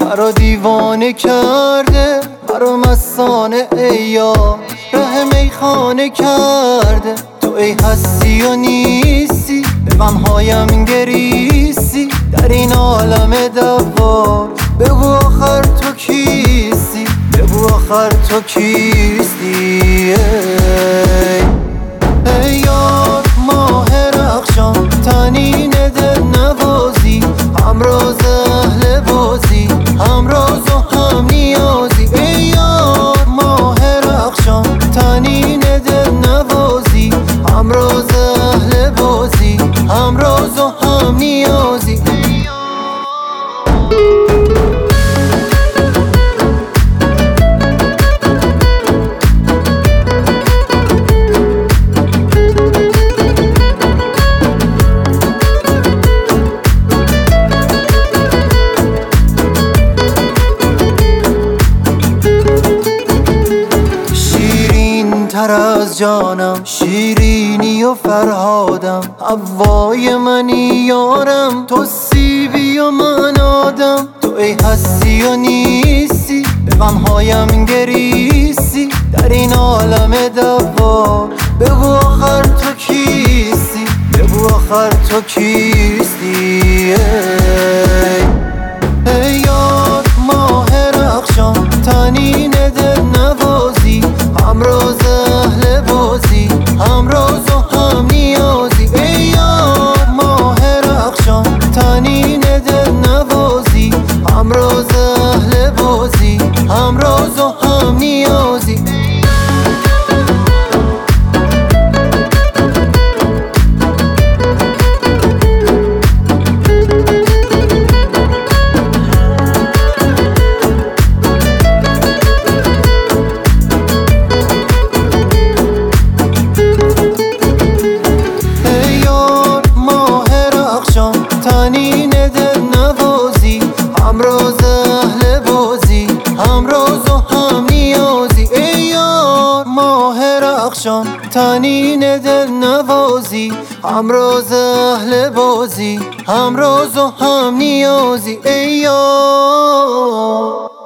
مرا دیوانه کرده، مرا مستانه ای یار ره میخانه کرده. تو ای هستی یا نیستی، به غمهایم گریستی در این عالم دوار. بگو آخر تو کیستی، بگو آخر تو کیستی. ای یار ماه رخشان، طنین دل نوازی، همراز اهل بازی، همراز و هم نیازی. ای یار ماه رخشان، طنین دل نوازی، همراز اهل بازی، همراز و هم نیازی. تر از جانم، شیرینی و فرهادم، هوای منی یارم، تو سیبی و من آدم. تو ای هستی یا نیستی، به غمهایم گریستی در این عالم دوار. بگو آخر تو کیستی، بگو آخر تو کیستی. ای یار ماه رخشان، طنین دل نوازی، همراز اهل بازی، همراز و هم نیازی. ای یار ماه رخشان، طنین دل نوازی، همراز اهل بازی، همراز و هم نیازی. طنین دل نوازی، همراز اهل بازی، همراز و هم نیازی. ای یار ماه رخشان، طنین دل نوازی، همراز اهل بازی، همراز و هم نیازی. ای یار